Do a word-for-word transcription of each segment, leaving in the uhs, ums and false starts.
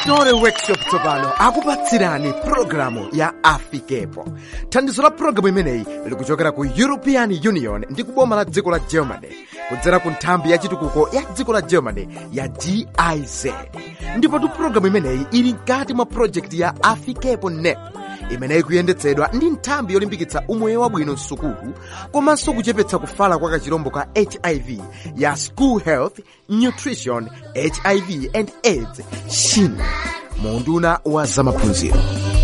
Story Workshop tsopano akupatsirani programu ya Afikepo. Thandizo la programu imeneyi likuchokera ku European Union ndi kuboma la dziko la Germany kudzera ku nthambi ya chitukuko ya dziko la Germany ya G I Z. Ndipo tu programu imeneyi ili mkati mwa project ya Afikepo N E P imeneyi kuyendetsedwa ndi nthambi yolimbikitsa umoyo wabwino msukulu komanso kuchepetsa kufala kwa kachirombo ka H I V ya School Health, Nutrition, H I V and AIDS SHIN munduna wa zamaphunziro.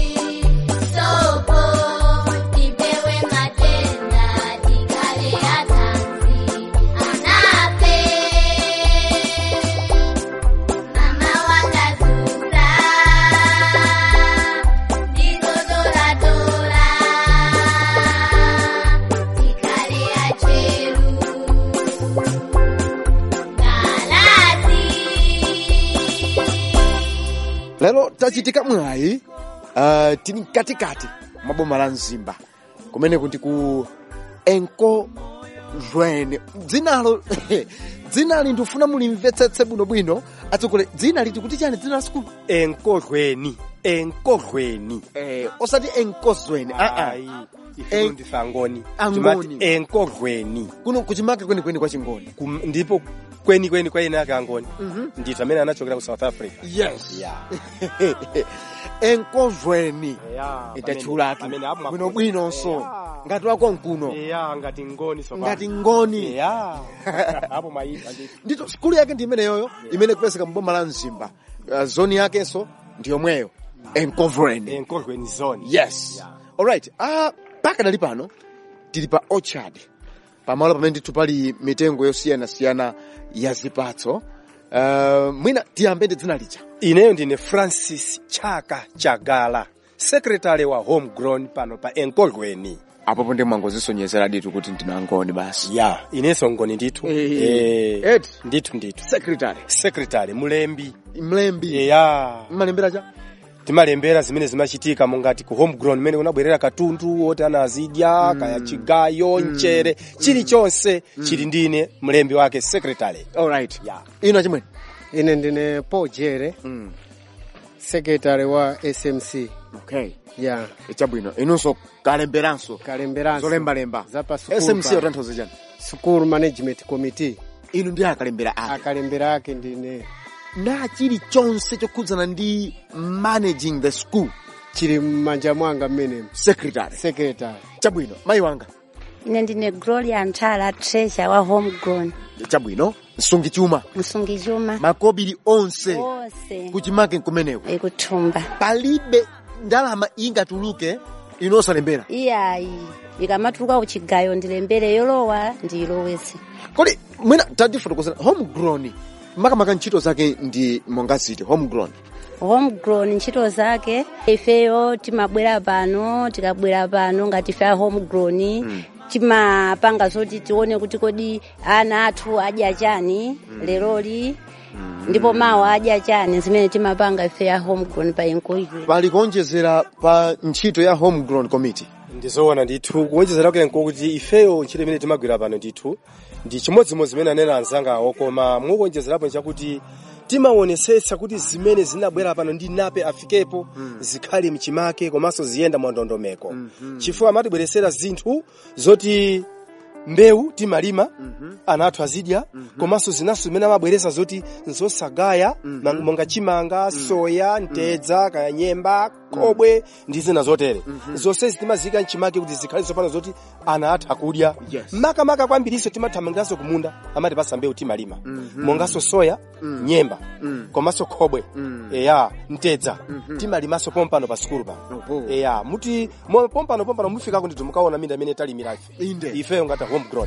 Lelo tachitika mwayi uh, tini katikati maboma la Mzimba kumene kuti ku Enko Jweni dzinalo dzinali ndifuna mulimvetsetse bwino bwino atsogole dzina liti kuti chani dzina la skulu Enko Jweni Enko Jweni eh osati Enko Jweni a a ifundi sangoni timati Enko Jweni kuno kuchimake kweni kweni kwa chingoni ndipo kweni kweni kwa ina yake angoni mm -hmm. ndito amene anachokera ku South Africa. Yes, yeah. Enko Jweni yeah, itachulatu bwino bwino so yeah. Ngati wako nkuno yeah, ngati ngoni so ngati ngoni yeah. Hapo mayipa ndito skulu yake ndi imene yoyo yeah. Imene kupeseka mboma la Mzimba uh, zone yake so ndiyo mweyo Enko Jweni Enko Jweni zone. Yes, yeah. All right. Ah uh, paka dali pano tili pa orchard pamalo pamene ndithu pali mitengo yosiyana siyana ya zipatso. Uh, mwina tiyambe ndi dzina licha. Ineyo ndine Francis Chaka Chagala, secretary wa homegrown pano pa Enko Jweni. Apo ponde mwangozisonyezera ditu kuti ndina ngoni basi. Ya, yeah, ineso ngoni nditu. Eh, eh nditu nditu. Secretary. Secretary mulembi. Mlembi. Ya. Yeah. Malembera cha? Timalembera zimene zimachitika mungati ku homegrown mene kunabwerera katundu oti anazidya mm. kaya chigayo mm. nchere chili chonse mm. chili ndine mlembi wake secretary. All right. Yeah. Ino chimwe? Ine ndine Paul Jere mm. secretary wa S M C. Okay. Yeah. Echabwino. Inunso kalemberanso. Kalemberanso. Zolemba lemba. Zapa school. S M C otanthoza chani? School Management Committee. Inu ndi akalembera ake. Akalembera ake ndine. Na chili chonse chokhudzana ndi managing the school chili mmanja mwanga mmene secretary. Secretary. Chabwino. Mai wanga. Ine ndine Gloria Ntala treasure wa homegrown. Chabwino. Msungichuma. Msungichuma. Makobiri onse. Onse. Kuchimake nkumeneko. Ekuthumba. Palibe ndalama ingatuluke inosalembera. Iyayi. Ikamatuluka uchigayo ndilembere yolowa ndilowese. Kodi mwina tadifotokozera homegrown maka maka ntchito zake ndi mongaziti homegrown. Homegrown ntchito zake ifeyo timabwera pano tikabwera pano ngati fa homegrown mm. timapanga zoti tione kuti kodi ana athu adya chani mm. leroli mm. ndipo mawa adya chani zimene timapanga ife ya homegrown pa Enko Jweni. Pali kuonjezera pa ntchito ya homegrown committee. Ndizoona ndithu kuonjezera kenko kuti ifeyo ntchito imene timagwira pano ndithu ndi chimodzimodzi zimene anena anzangawo koma mukuonjezerapo chakuti timaonesetsa kuti zimene zinabwera pano ndi nape afikepo mm. zikhali mchimake komanso ziyenda mwandondomeko mm -hmm. chifukwa amatibweresera zinthu zoti mbewu timalima mm -hmm. ana athu azidya mm -hmm. komanso zinaso zimene amabweresa zoti nzosagaya mm -hmm. monga chimanga mm -hmm. soya ntedza kaya nyemba kobwe mm -hmm. ndi zina zotere mm -hmm. zonse timazika mchimake kuti zikhale zopano zoti ana athu akudya. Yes. maka maka kwambiriso timathamangiranso kumunda amatipasa mbewu timalima mm -hmm. mongaso soya mm -hmm. nyemba mm -hmm. komanso khobwe mm -hmm. eya ntedza mm -hmm. timalimaso pompano pa skulu pa oh. eya muti pompano pompano mufikako ndito mukaona minda imene talimira ife ifeyo ngata homegrown.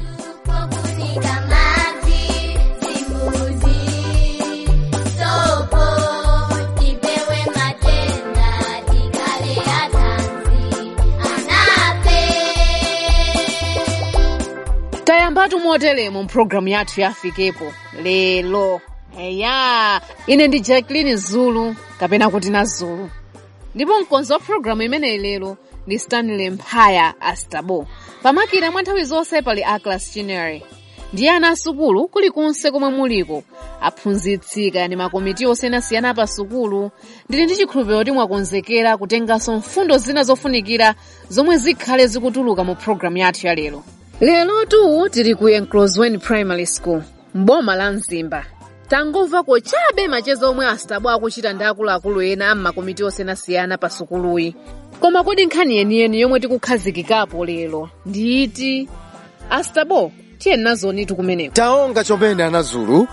Tayambatu motelemo mprogramu yathu ya Afikepo lelo. Eya, ine ndi Jacqueline Zulu kapena kuti na Zulu. Ndipo mkonzi wa programu imene lelo ndi Stanley Mphaya Astabo. Pamakira mwa nthawi zonse pali A Class Chinery. Ndiye ana asukulu kulikonse komwe muliko aphunzitsi kaya ndi makomiti osiyanasiyana pa sukulu, ndili ndi chikhulupiriro kuti mwakonzekera kutenganso mfundo zina zofunikira zomwe zikhale zikutuluka mu programu yathu ya lero. Lero tu tili ku Enclosed Primary School, mboma la Mzimba. Tangomvako chabe machezo omwe asitabo akuchita ndi akuluakulu ena ammakomiti osiyanasiyana pa sukuluyi. Koma kodi nkhani yeniyeni yomwe tikukhazikikapo lero nditi? Asitabo, tiye nazoni tukumeneko. Taonga chopenda anazulu.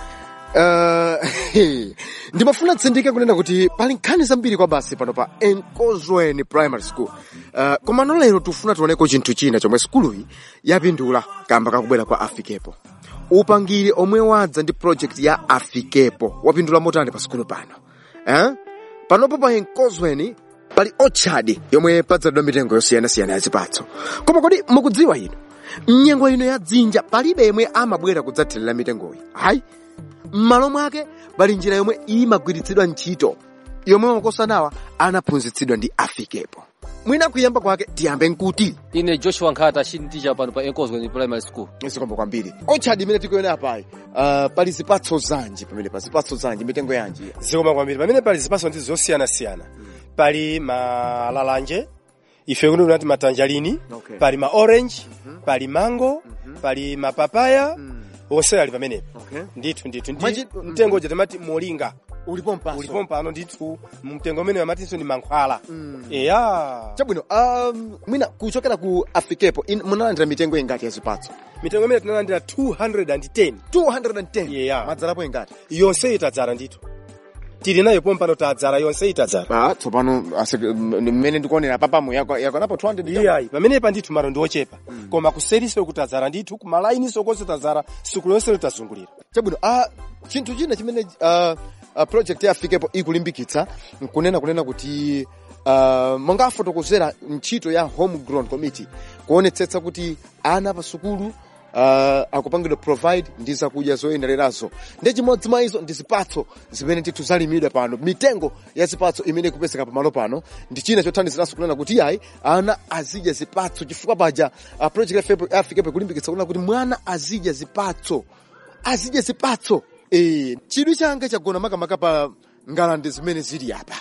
Uh, ndimafuna tsindike kunena kuti pali nkhani zambiri kwa basi pano pa Enclosed Primary School. Uh, koma no lero tufuna tuoneko chinthu china chomwe skuluyi yapindula kamba kakubwera kwa Afikepo. Upangiri omwe wadza ndi project ya Afikepo wapindula motani pa skulu pano. Eh? Panopo pa Enclosed pali orchard yomwe padzadwa mitengo yosiyanasiyana ya zipatso. Koma kodi mukudziwa ino? Mnyengo ino ya dzinja palibe yemwe amabwera kudzathirira mitengoyi. Hayi. M'malo mwake pali njira yomwe imagwiritsidwa ntchito yomwe makosanawa anaphunzitsidwa ndi Afikepo. Mwina kuyamba kwake tiyambe nkuti ine Joshua Nkhata chindija pano pa Enclosed Primary School. Nsikombo kwambiri. Orchard imene tikuona apayi, uh, pali zipatso zanji pamene pa zipatso zanji mitengo yanji. Nsikombo kwambiri. Pamene pali zipatso ndi zosiyana-siyana. Pali malalanje, ife kuno kunati matanjalini, okay. Pali ma orange, mm-hmm. Pali mango, mm-hmm. Pali mapapaya, mm. Onse ali pamene. Okay. Ndithu ndithu ndi Maji, mtengo mm-hmm. Jatamati molinga. Ulipo mpaso. Ulipo mpano ndithu mtengo umene amatinso ni mankhwala. Mm. Eya. Chabwino, um, mwina kuchokera ku Afikepo munalandira mitengo ingati ya zipatso? Mitengo imene tunalandira two hundred ten. two hundred ten. Yeah. Madzalapo ingati? Yonse itadzala ndithu. Tili nayo pompano tadzala yonse itadzala. Ah, tsopano mmene ndikuonera papamu yako yakonapo two hundred. Iyayi, pamene pa ndithu malo ndi ochepa. Mm. Koma kuseriso kutadzala ndithu, kumalaini sokonse tadzala, sukulu yonse litazungulira. Chabwino, ah chinthu china chimene uh, uh, project ya Afikepo ikulimbikitsa nkunena kunena kuti uh, monga afotokozera ntchito ya homegrown committee kuonetsetsa kuti ana pa sukulu uh, akupangidwa provide ndi zakudya zoyendererazo. Ndi chimodzi mwa izo ndi zipatso zimene tithu zalimidwa pano. Mitengo ya zipatso imene ikupezeka pa malo pano ndi china chothandiziraso kunena kuti yayi ana azidya zipatso chifukwa paja uh, project ya Afikepo ikulimbikitsa kunena kuti mwana azidya zipatso. Azidya zipatso. Eh, chidwi changa chagona makamaka pa ngalande zimene zili apa.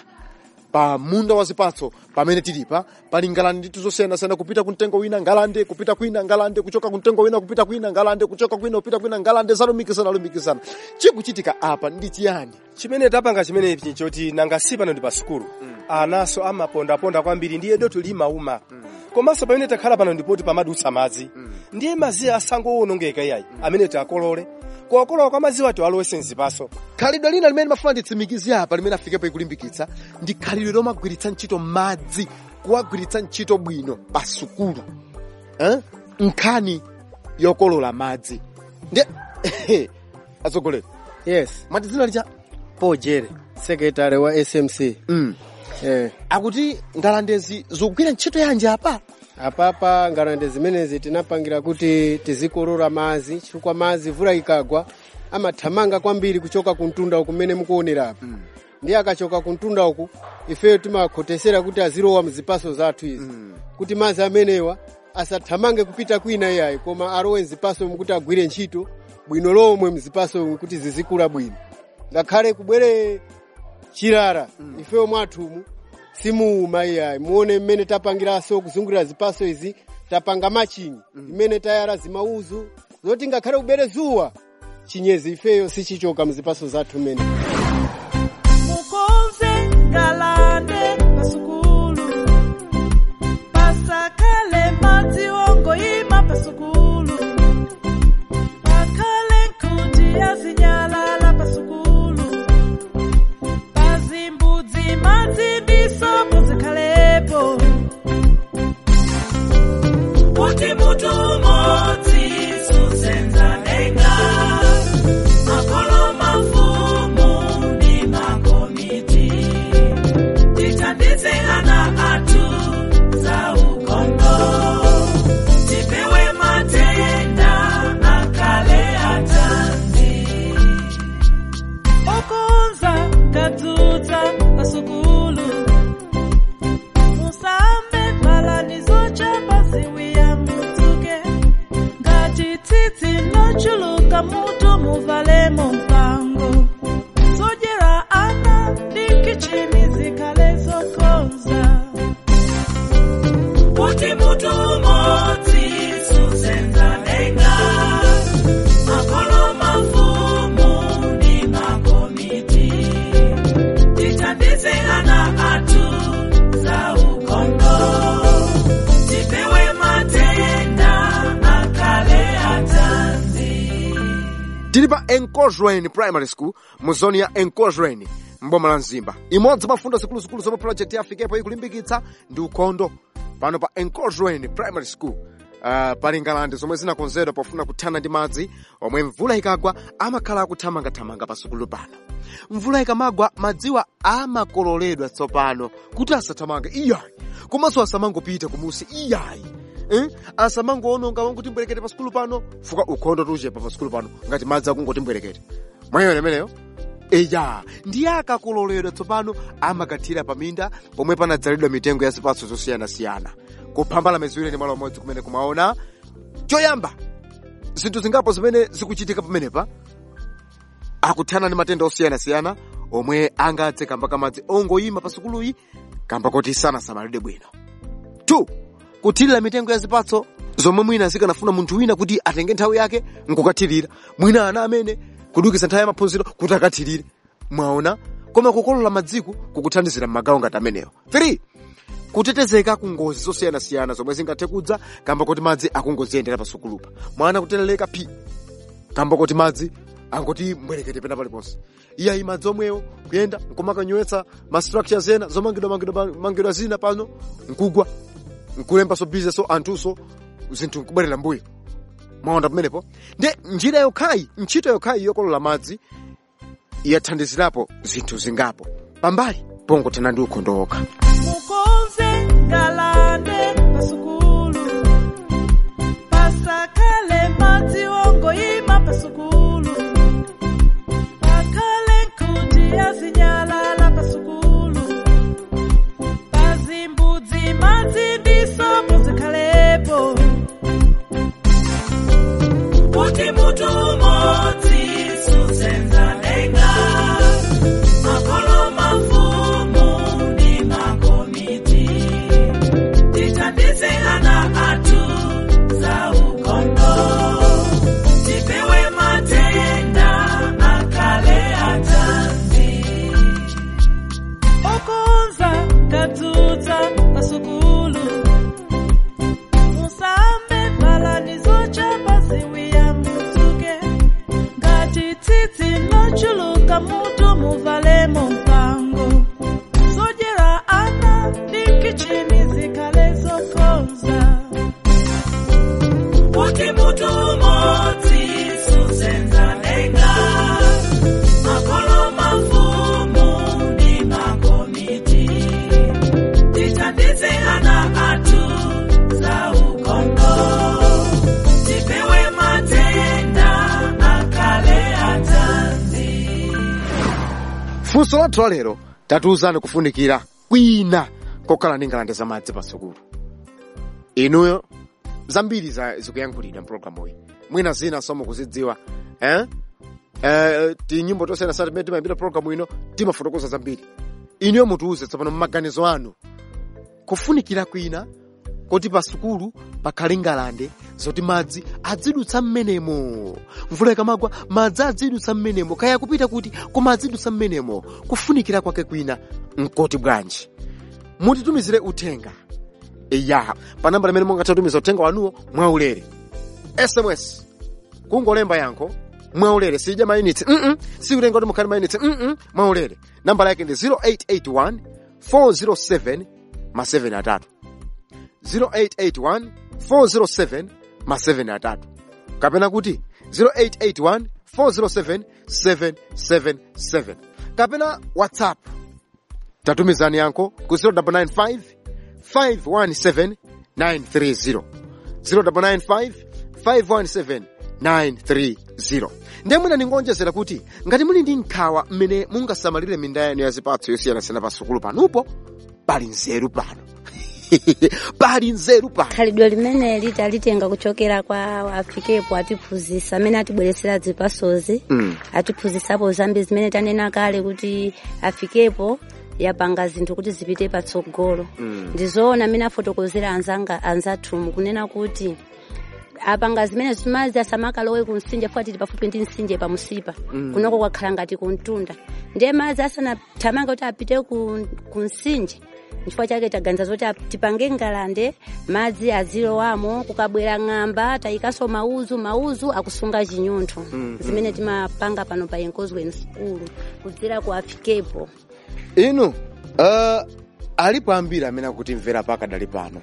Pa munda wa zipatso pamene tilipa pali ngalande ndithu zosiyana-siyana kupita ku mtengo wina ngalande kupita kwina ngalande kuchoka ku mtengo wina kupita kwina ngalande kuchoka kwina kupita kwina ngalande zalumikizana lumikizana. Chikuchitika apa ndi chiyani? Chimene tapanga chimene ichi choti nanga si pano ndi pa sukulu. Mm. Anaso amaponda ponda kwambiri ndiye doto limauma. Mm. Komanso pamene takhala pano ndipoti pamadutsa madzi. Mm. Ndiye maziwa asango wonongeka iyayi. Mm. Amene takolole. Kuokolola kwa maziwa ati alowese nzipaso. Khalidwe lina limene mafuna nditsimikize apa limene Afikepo ikulimbikitsa ndi khalidwe lomagwiritsa ntchito madzi, kuwagwiritsa ntchito bwino pa sukulu. Eh? Nkhani yokolola madzi. Ndi atsogoleri. Yes. Mati dzina lija Pojere, secretary wa S M C. Mm. Eh. Akuti ngalandezi zikugwira ntchito yanji apa? Apapa ngalande zimenezi tinapangira kuti tizikolora madzi chifukwa madzi vula ikagwa amathamanga kwambiri kuchoka ku mtunda kumene mukuonera apa. Mm. Ndi akachoka ku mtunda uku ifeyo timakhotesera kuti azirowa mzipaso zathu izi. Mm. Kuti madzi amenewa asathamange kupita kwina iyayi koma arowe mzipaso mukuti agwire ntchito bwino lomwe mzipaso kuti zizikula bwino. Ngakhale kubwere chirara. Mm. Ifeyo mwathumu simuuma iyayi muone mmene tapangiraso kuzungulira zipaso izi tapanga machinyi. Mm. Imene tayara zimauzu zoti ngakhale kubere zuwa chinyezi ifeyo sichichoka mzipaso zathu mmene. Mukonze ngalande pasukulu pasakale madzi ongoyima pasukulu pakale nkuti yazinyalala pasukulu pazimbudzi madzi ndisopo zikhalepo kuti mutu umodzi suzenzanenga makolo mafumu ndi tili pa Enkozweni Primary School mu zoni ya Enkozweni mboma la Mzimba. Imodzi mafundo zikuluzikulu zomwe project ya Afikepo ikulimbikitsa ndi ukhondo pano pa Enkozweni Primary School. Uh, pali ngalande zomwe zinakonzedwa pofuna kuthana ndi madzi omwe mvula ikagwa amakhala akuthamangathamanga pa sukulu pano. Mvula ikamagwa madziwa amakololedwa tsopano kuti asathamange iyayi komanso asamangopita kumusi iyayi. Eh? Asamangoononga wanguti mbwerekete pa sukulu pano fuka ukhondo tuchepa pa sukulu pano ngati madzi akungoti mbwerekete. Mwayo lemeneyo eya ndiye akakololedwa tsopano amakathira paminda pomwe panadzalidwa mitengo ya zipatso zosiyanasiyana. Kuphambala meziwire ni malo amodzi kumene kumaona choyamba zinthu zingapo zimene zikuchitika pamenepa akuthana ndi matenda osiyanasiyana omwe angadze kamba kamadzi ongoyima pa sukuluyi kamba kuti sanasamalidwe bwino. two kuthirira mitengo ya zipatso zomwe mwina zikanafuna munthu wina kuti atenge nthawi yake nkukathirira mwina ana amene kudukisa nthawi ya maphunziro kuti akathirire mwaona koma kukolola madziku kukuthandizira m'magawo ngati amenewo. three kutetezeka ku ngozi zosiyanasiyana zomwe zingathe kudza kamba kuti madzi akungoziyendera pa sukulupa mwana kuteleleka pi kamba kuti madzi angoti mbwerekete pena paliponse iyayi madzi omwewo kuyenda nkumakanyowetsa ma structures ena zomangidwa mangidwa mangidwa zina pano nkugwa nkulemba so business so anthuso zinthu nkubwerera mbuyo mwaona pamenepo. Nde njira yokhayi ntchito yokhayi yokolola madzi yathandizirapo zinthu zingapo pambali pongothana ndi ukhondo wokha. Mukonze ngalande pasukulu pasakale madzi ongoyima pasukulu pakale nkuti yazinyalala pasukulu pazimbudzi madzi ndisopo zikhalepo kuti mutu umodzi susenza nenga makolo mafumu ndi makomiti tithandize ana athu za ukhondo tipewe matenda akale atanzi okonza kadzutsa pasukulu musambe mbalani zochapa ziwiya mudzuke ngati tsitsi lochuluka mutu muvalemo mpango zodyera ana ndi kichini zikhale zokonza kuti mutu umodzi susenza nenga makolo mafumu ndi makomiti tithandize ana athu za ukhondo tipewe matenda akale atanzi. Funso lathu lero tatiuzani kufunikira kwina kokhala ndi ngalande za madzi pa sukulu. Inuyo zambiri zikuyankhulidwa mpulogalamu iyi mwina zina somo kuzidziwa eh? Eh, tinyimbo tosiyana sati timene timayambira pulogalamu ino timafotokoza zambiri. Inuyo mutiuze tsopano m'maganizo anu kufunikira kwina kuti pa sukulu pakhale ngalande zoti madzi adzidutsa mmenemo mvula ikamagwa madzi adzidutsa mmenemo kaya kupita kuti koma adzidutsa mmenemo kufunikira kwake kwina nkoti bwanji. Mutitumizire uthenga eya pa namba limene mungathe kutumiza uthenga wanuwo mwaulere S M S kungolemba yankho mwaulere sija mayinitsi mm -mm. si ulenga kuti mukhale mayinitsi mm -mm. mwaulere namba yake ndi zero eight eight one four zero seven ma seven atatu zero eight eight one four zero seven ma seven atatu kapena kuti zero eight eight one four zero seven seven seven seven kapena WhatsApp tatumizani yankho ku zero nine nine five five one seven nine three zero zero nine nine five five one seven nine three zero. Ndemwina ningonjezera kuti ngati muli ndi nkhawa mmene mungasamalire minda yanu ya zipatso yosiyanasiyana pa sukulu panupo pali nzeru pano pali nzeru pano. Khalidwe limene litalitenga kuchokera kwa Afikepo atiphunzitsa amene atibweresera zipatsozi mm. atiphunzitsapo zambiri zimene tanena kale kuti Afikepo yapanga zinthu kuti zipite patsogolo mm. ndizoona amene afotokozera anzanga anzathu kunena kuti apanga zimene zimazi asamakalowe ku msinje fuati pafupi ndi msinje pa musipa mm. kunoko kwakhala ngati kuntunda ndiye madzi asanathamanga kuti apite ku, ku msinje nchifukwa chake taganiza zoti ap- tipange ngalande madzi azilowamo kukabwera ng'amba tayikaso mauzu mauzu akusunga chinyunthu zimene timapanga pano pa Enkozweni School kudzera ku Afikepo. inu uh, alipo ambiri amene akutimvera pakadali pano,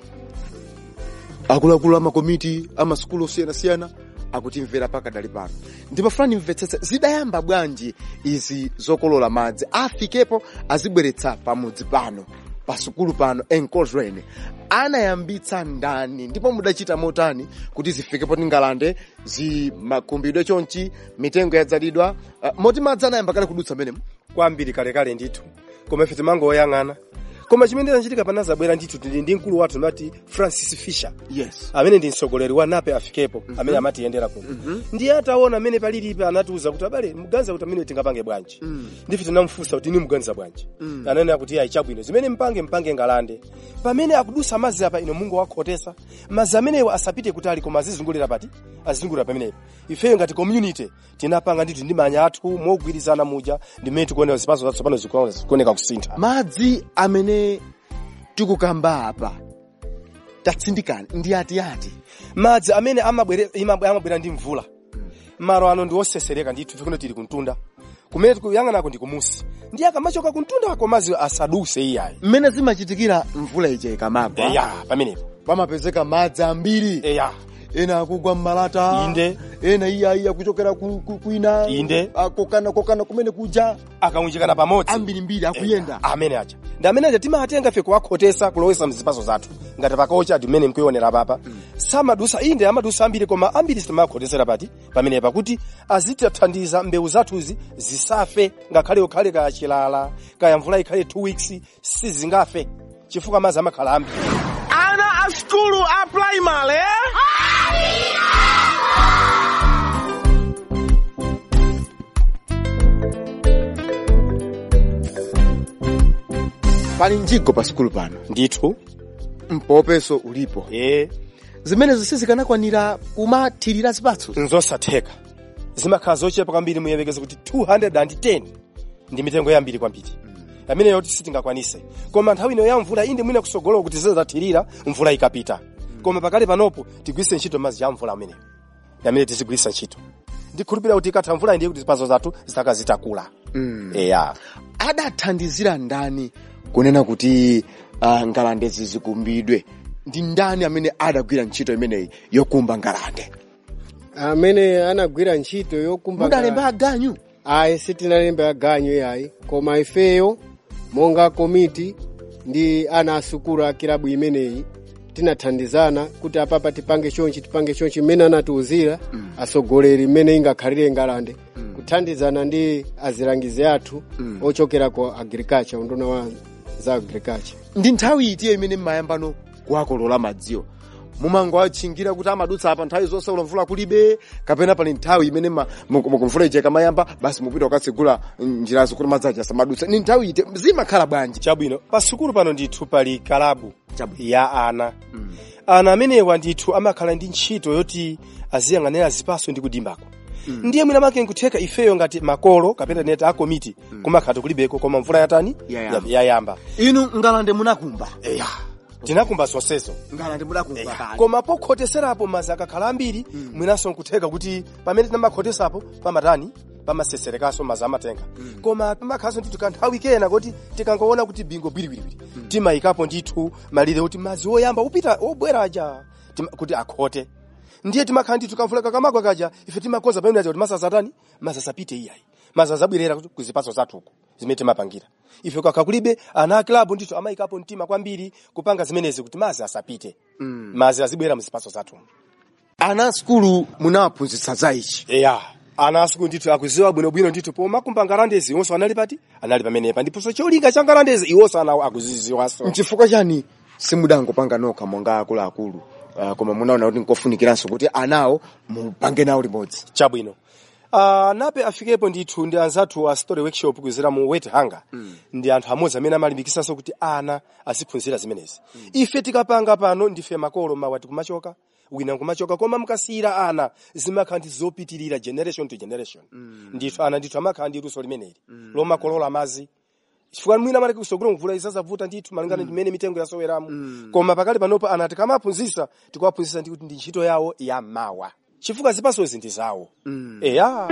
akuluakulu amakomiti amasukulu osiyanasiyana akutimvera pakadali pano. Ndimafuna nimvetsetse zidayamba bwanji izi zokolola madzi Afikepo azibweretsa pamudzi pano pasukulu pano Enkozweni, anayambitsa ndani ndipo mudachita motani kuti zifikepo ngalande zimakumbidwe chonchi mitengo yadzalidwa uh, moti madzi anayamba kale kudutsa menemu kwambiri kalekale ndithu, koma ife timangoyang'ana. Koma chimene chachitika panazabwera ndithu tili ndi mkulu wathu amati Francis Fisher, yes, amene ndi mtsogoleri wa nape Afikepo, mm -hmm. amene amatiyendera kuno. mm -hmm. Ndiye ataona amene palilipe anatiuza kuti abale muganiza kuti amene tingapange bwanji. mm. Ndife tinamfunsa kuti ni muganiza bwanji. mm. Ananena kuti ayi chabwino zimene mpange mpange ngalande pamene akudusa mazi apa ino Mungu wakhotesa mazi amenewo asapite kutali koma azizungulira pati azizungulira pamenepo. Ifeyo ngati community tinapanga ndithu ndi manya athu mogwirizana muja ndimene tikuonera zipaso zathu pano zikuoneka kusintha. Madzi amene tikukamba apa tatsindikani ndi ati ati madzi amene amabwere amabwera ndi mvula. Maro ano ndi osesereka ndithu fikuno tili kuntunda kumene tikuyang'anako ndi kumusi ndi akamachoka kuntunda ako mazi asaduse iyayi. mmene zimachitikira mvula ije ikamagwa eya pamenepo pamapezeka madzi ambiri, eya ena akugwa mmalata, inde ena iya kuchokera ku, ku, kuina inde akokana kokana kumene kuja akaunjikana pamodzi ambiri mbiri akuyenda. amene aja ndi amene aja timatenga fe kuwakhotesa kulowesa mzipaso zathu ngati pakocha timene mkuionera papa. mm. Samadusa inde amadusa ambiri koma ambiri simakhotesera pati pamene pakuti azitathandiza mbewu zathuzi zisafe ngakhale ukhale kaya chilala kaya mvula ikhale two weeks sizingafe chifukwa mazi amakhala ambiri. Ana a skulu a primary. Pali njigo pa sukulu pano Ndithu mpopeso ulipo, eh zimene zisizikanakwanira kumathirira zipatso nzosatheka zimakhala zochepa kwambiri muyevekeze kuti two hundred ten ndi mitengo yambiri kwambiri. amene yoti sitingakwanise koma nthawi ino ya mvula inde mwina kusogolola kuti zizathirira mvula ikapita. Koma pakali panopo tigwise ntchito mazi ya mvula amene amene tizigwisa ntchito ndikhulupirira kuti ikatha mvula ndiye kuti zipaso zathu zitakazitakula. mm. eya adathandizira ndani kunena kuti uh, ngalande zizikumbidwe? Ndi ndani amene adagwira ntchito imeneyi yokumba ngalande? amene anagwira ntchito yokumba mudalemba aganyu? ayi sitinalemba aganyu yayi, koma ifeyo monga komiti ndi ana asukulu a kilabu imeneyi tinathandizana kuti apapa tipange chonchi tipange chonchi mmene anatiuzira mm. asogoleri mmene ingakhalire ngalande mm. kuthandizana ndi azilangizi athu mm. ochokera ku agriculture, unduna wa za agriculture. Ndi nthawi itiyo imene mmayambano kuwakolola madziwo mumango achingira kuti amadutsa apa nthawi zonse ulamvula kulibe kapena pali nthawi imene mvula ije kamayamba basi mupita ukatsegula njirazo kuti madzi aja samadutsa? Ni nthawi ite zimakhala bwanji? Chabwino pasukulu pano ndithu pali kalabu ya ana. mm. Ana amenewa ndithu amakhala ndi ntchito yoti aziyang'anira zipaso ndi kudimbako. mm. Ndiye mwina make nkutheka ifeyo ngati makolo kapena neta a komiti mm. kumakhala kulibeko koma mvula yatani yayamba. yayamba inu ngalande munakumba? eya tinakumba zonsezo ngalande munakumba kale koma pokhoteserapo mazi akakhala ambiri mm. mwinaso nkutheka kuti pamene tinamakhotesapo pamatani pamaseserekaso mazi amatenga. mm. Koma pamakhaso ndithu kanthawi kena kuti tikangoona kuti bingo bwiriwiri mm. timayikapo ndithu malire kuti mazi woyamba upita obwera aja kuti akhote. Ndiye timakhala ndithu kamvula kakamagwa kaja ife timakoza pamene aja kuti masazatani masasapite iyayi mazazabwirera kuti kuzipaso zathuko zimene timapangira ife kwakakulibe ana klabu ndithu amayikapo mtima kwambiri kupanga zimenezi kuti mazi asapite. mm. Mazi azibwera mzipaso zathu. Ana skulu munawaphunzitsa za ichi? eya ana asukulu ndithu akuziwa bwinobwino ndithu poma kumba ngalandezi iwonso anali pati anali pamenepa ndiponso cholinga cha ngalandezi iwonso anawo akuziziwanso. Nchifukwa chani simudangopanga nokha monga akuluakulu uh, koma munaona kuti nkofunikiranso kuti anawo mupange nawo limodzi? Chabwino Uh, nape Afikepo ndithu ndi anzathu a story workshop kuzira mu wet hunger. mm. Ndi anthu amodzi amene amalimbikisanso kuti ana asiphunzira zimenezi. mm. Ife tikapanga pano ndife makolo mawati kumachoka wina kumachoka koma mukasira ana zimakhala ndi zopitirira generation to generation. mm. Ndithu ana ndithu amakhala ndi luso limeneli mm. lomakolola mazi chifukwa mwina amati kusogolo mvula isazavuta ndithu malingana ndi mmene mitengo yasoweramu koma pakali panopo anati kamaphunzitsa tikuwaphunzitsa ndi kuti ndi ntchito yawo ya mawa chifukwa zipatsozi ndi zawo eya.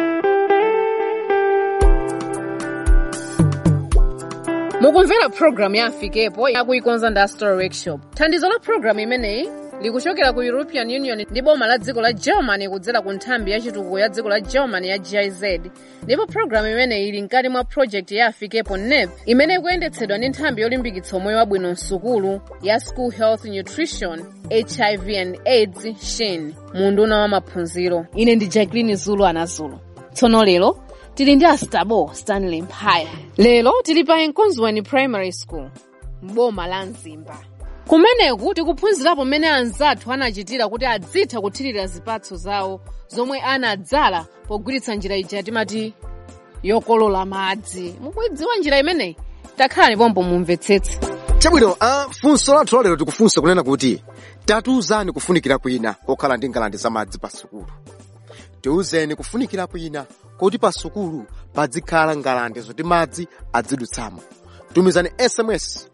mukumvera program ya Afikepo yakuikonza ndi Story Workshop. Thandizo la program imeneyi likuchokera ku European Union ndi boma la dziko la Germany kudzera ku nthambi ya chitukuko ya dziko la Germany ya G I Z. Ndipo program imeneyi ili mkati mwa project ya Afikepo N E P imene ikuyendetsedwa ndi nthambi yolimbikitsa moyo wabwino msukulu ya School Health Nutrition, H I V and AIDS S H I N mu nduna wa maphunziro. Ine ndi Jacqueline Zulu Anazulu. Tsono lero tili ndi Astabo Stanley Mphaya. Lero tili pa Enkonzweni Primary School mboma la Mzimba. Kumeneku tikuphunzirapo mmene anzathu anachitira kuti adzitha kuthirira zipatso zawo zomwe anadzala pogwiritsa njira ija timati yokolola madzi. Mukudziwa njira imeneyi? Takhala pompo mumvetsetse. Chabwino, a funso lathu lero tikufunsa kunena kuti tatiuzani kufunikira kwina kokhala ndi ngalande za madzi pa sukulu. Tiuzeni kufunikira kwina kuti pa sukulu padzikhala ngalande zoti madzi adzidutsamo. Tumizani S M S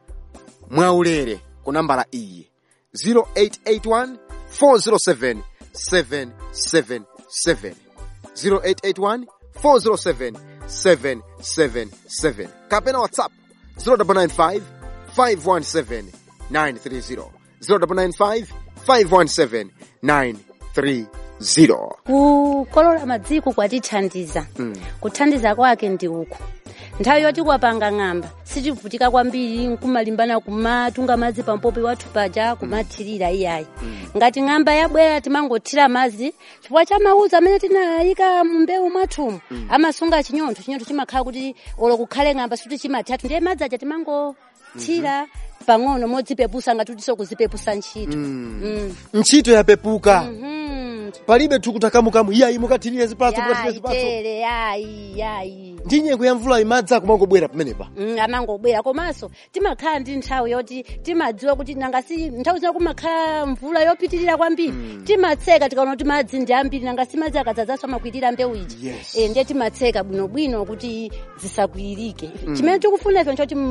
mwaulere ku nambala iyi zero eight eight one four zero seven seven seven seven zero eight eight one four zero seven seven seven seven kapena WhatsApp zero nine nine five five one seven nine three zero zero nine nine five five one seven nine three zero. Kukolola madziku kwatithandiza. Mm. Kuthandiza kwake ndi uku. Nthawi yoti kwapanga ng'amba sichivutika kwambiri nkumalimbana kumatunga madzi pampope wathu paja kumathirira iyayi. Mm. Ngati ng'amba yabwera timangothira madzi chifukwa cha mauza amene tinayika mumbewu mwathu. Mm. Amasunga chinyontho chinyontho chimakhala kuti olo kukhale ng'amba suti chimathatu ndiye madzi aja timango thira mm-hmm. pang'ono modzipepusa ngati tiso kuzipepusa ntchito. Mm. Mm. Ntchito yapepuka. Mhm. Palibe tukutakamukamu yayi mukathirire zipatso mukathirire zipatso. Yayi yayi yayi. Ndi nyengo ya mvula imadzi akumangobwera pamenepa. Mm, amangobwera komanso timakhala ndi nthawi yoti timadziwa kuti nangasi nthawi zina kumakhala mvula yopitirira kwambiri. Mm. Timatseka tikaona kuti madzi ndi ambiri nangasi madzi akadzadzanso amakwirira mbewu iji. Yes. Eh ndiye timatseka bwinobwino kuti zisakwirike. Mm. Chimene tikufuna ife nchoti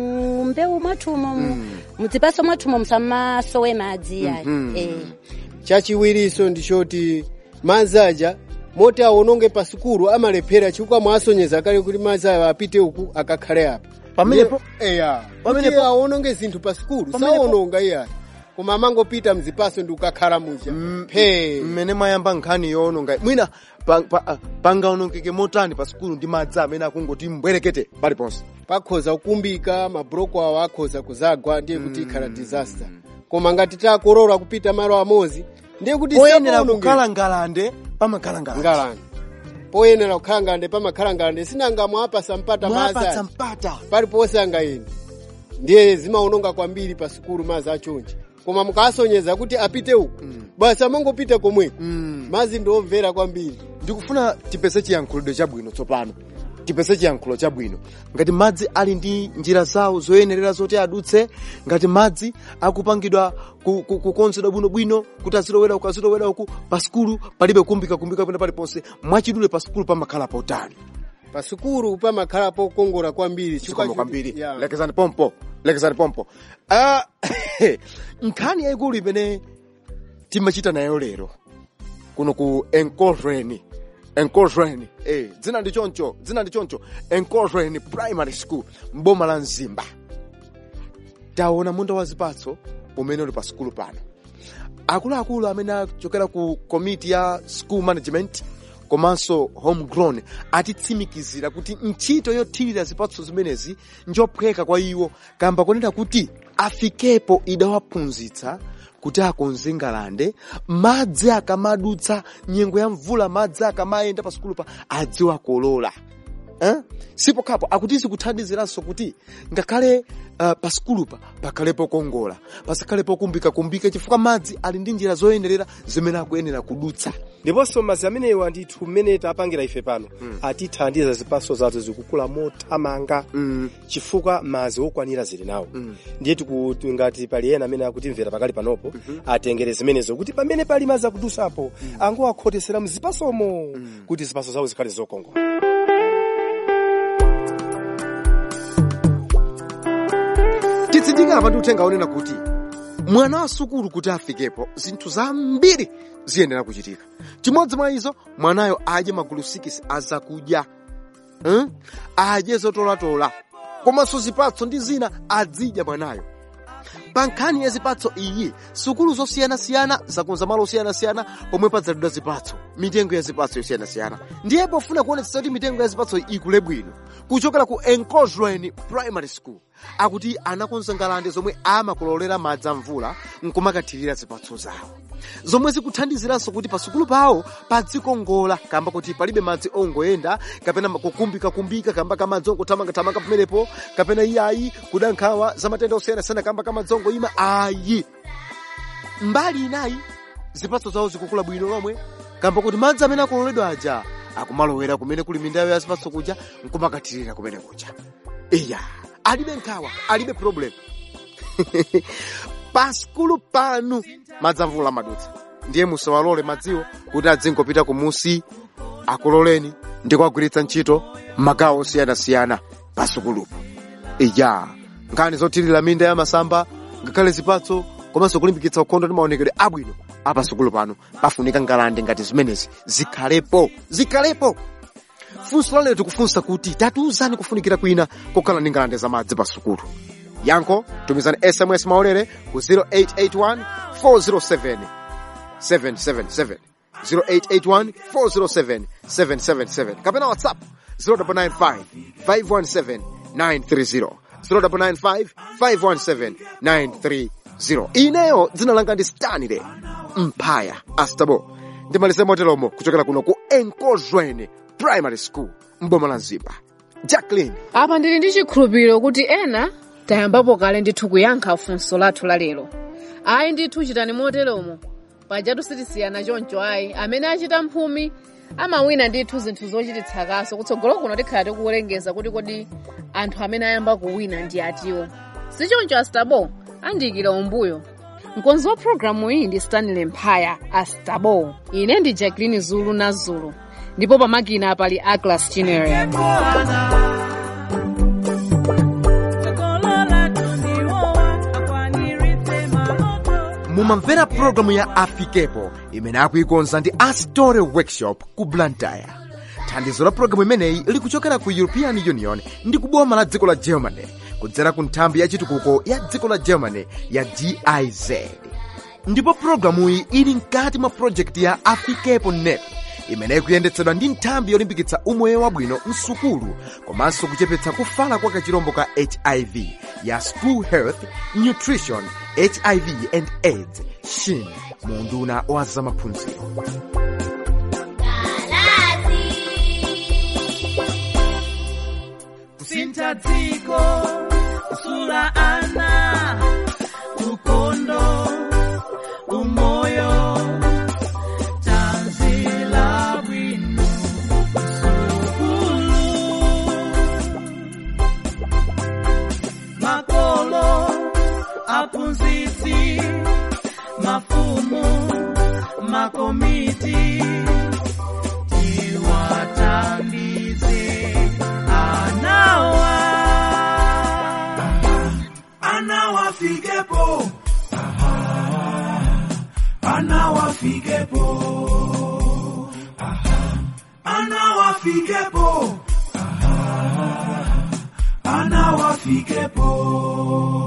mbewu mwathumo mudzipatso mwathumo musamasowe madzi yayi. Mm -hmm. Eh chachiwiriso ndichoti madzi aja moti awononge pa sukulu amalephera chifukwa mwasonyeza kale kuti madzi ayo apite uku akakhale apa pamenepo eya pamenepo awononge zinthu pa sukulu sawononga iyayi koma amangopita mzipaso ndi ukakhala muja phe mmene mayamba nkhani yowononga mwina pangaonongeke motani pa sukulu ndi madzi amene akungoti mbwerekete paliponse pakhoza kukumbika mabroko awo akhoza kuzagwa ndiye kuti ikhala disaster. Koma ngati takorola kupita malo amozi ndiye kuti poyenera kukhala ngalande pamakhala ngalande. Ngalande. Poyenera kukhala ngalande pamakhala ngalande sinanga mwapasa mpata madzi. Mwapasa mpata. Paliponse angayende. Ndiye zimaononga kwambiri pa sukulu madzi achonje. Koma mukasonyeza kuti apite uku. Mm. Basi amangopita komweko. Mm. Madzi ndiomvera kwambiri. Ndikufuna tipese chiyankhulo chabwino tsopano. Tipese chiyankhulo chabwino. Ngati madzi ali ndi njira zawo zoyenerera zoti adutse, ngati madzi akupangidwa kukonzedwa bwino bwino kuti azilowera uku azilowera uku pa sukulu palibe kumbika kumbika pena paliponse mwachidule pa sukulu pamakhala potani. Pa sukulu pamakhala pokongola kwambiri chifukwa kwambiri. Yeah. Lekezani pompo, lekezani pompo. Ah nkhani yaikulu imene timachita nayo lero kuno ku Enkonzweni. Enkonzweni, eh, dzina ndi choncho, dzina ndi choncho, Enkonzweni Primary School, mboma la Mzimba. Taona munda wa zipatso umene uli pa sukulu pano. Akuluakulu amene achokera ku committee ya school management komanso homegrown atitsimikizira kuti ntchito yothirira zipatso zimenezi njophweka kwa iwo kamba konena kuti Afikepo idawaphunzitsa kuti akonze ngalande madzi akamadutsa nyengo ya mvula madzi akamayenda pa sukulu pa adziwa kolola. Eh? Sipo kapo akutizi kuthandiziranso kuti ngakhale uh, pa sukulu pa pakhalepo kongola pasakhalepo kumbika kumbika chifukwa madzi ali ndi njira zoyenerera zimene akuyenera kudutsa. Ndiponso madzi amenewa ndithu mmene tapangira ife pano mm. atithandiza zipatso zathu zikukula mothamanga mm. chifukwa madzi okwanira zili nawo. Mm. Ndiye tikuti ngati pali ena amene akutimvera pakali panopo mm -hmm. atengere zimenezo kuti pamene pali madzi akudutsapo mm. angowakhotesera mzipatsomo mm. kuti zipatso zawo zikhale zokongola. ndafika apa ndi uthenga onena kuti mwana wa sukulu kuti afikepo zinthu zambiri ziyenera kuchitika. Chimodzi mwa izo mwanayo adye magulu sikisi azakudya, hmm? adye zotolatola, komanso zipatso ndi zina adzidya mwanayo. Pa nkhani ya zipatso iyi, sukulu zosiyanasiyana zakonza malo osiyanasiyana pomwe padzalidwa zipatso, mitengo ya zipatso yosiyanasiyana. Ndiye pofuna kuonetsa kuti mitengo ya zipatso ikule bwino, kuchokera ku Enkozweni Primary School akuti anakonza ngalande zomwe amakololera madzi a mvula nkumakathirira zipatso zawo, zomwe zikuthandiziranso kuti pa sukulu pawo padzikongola, kamba kuti palibe madzi ongoyenda kapena kukumbika-kumbika kamba kamadzi ongothamanga-thamanga pamenepo, kapena iyayi kuda nkhawa za matenda osiyanasiyana kamba kamadzi ongoyima. Ayi, mbali inayi zipatso zawo zikukula bwino lomwe, kamba kuti madzi amene akololedwa aja akumalowera kumene kuli mindayo ya zipatso kuja nkumakathirira kumene kuja. Iya, alibe nkhawa, alibe problem. Pa sukulu panu madzi amvula madutsa, ndiye musawalole madziwo kuti adzingopita kumusi, akololeni ndi kuagwiritsa ntchito magawo osiyanasiyana pa sukulupo. Iya, nkhani zothirira minda ya masamba ngakhale zipatso komanso kulimbikitsa ukhondo ndi maonekedwe abwino apa sukulu pano pafunika ngalande ngati zimenezi zikhalepo, zikhalepo. Funso la lero tikufunsa kuti tatiuzani kufunikira kwina kokhala ndi ngalande za madzi pa sukulu. Yankho tumizani S M S maolere ku zero eight eight one four zero seven seven seven seven, zero eight eight one four zero seven seven seven seven, kapena WhatsApp zero nine nine five five one seven nine three zero, zero nine nine five five one seven nine three zero. Ineyo dzina langa ndi Stanley Mphaya Astabo, ndimalize moteromo kuchokera kuno ku Enkozweni Primary School mboma la Nzimba. Jacqueline, apa ndili ndi chikhulupiriro kuti ena tayambapo kale ndithu kuyankha funso lathu la lero. Ayi ndithu chitani moteromo, pajatu sitisiyana choncho. Ayi amene achita mphumi amawina ndithu zinthu zochititsa kaso. Kutsogolo kuno tikhala tikuwerengeza kuti kodi anthu amene ayamba kuwina ndi atiwo. Si choncho Astabo, andikira umbuyo. Mkonzi wa programu iyi ndi Stanley Mphaya Astabo. Ine ndi Jacqueline Zulu na Zulu. Ndipo pamakina pali Aglas Chinere. mumamvera programu ya Afikepo imene akuikonza ndi Astore Workshop ku Blantyre. Thandizo la programu imeneyi likuchokera ku European Union ndi kuboma la dziko la Germany kudzera ku nthambi ya chitukuko ya dziko la Germany ya G I Z. Ndipo programu iyi ili mkati mwa project ya Afikepo N E P imene ikuyendetsedwa ndi nthambi yolimbikitsa umoyo wabwino msukulu komanso kuchepetsa kufala kwa kachirombo ka H I V ya School Health, Nutrition, H I V and AIDS SHIN munduna wa zamaphunziro. Kusinta dziko usula ana ukondo umoyo tanzila bwino sukulu makolo aphunzitsi mafumu makomiti tiwathandize anawa anawa Afikepo anawa Afikepo anawa Afikepo anawa Afikepo.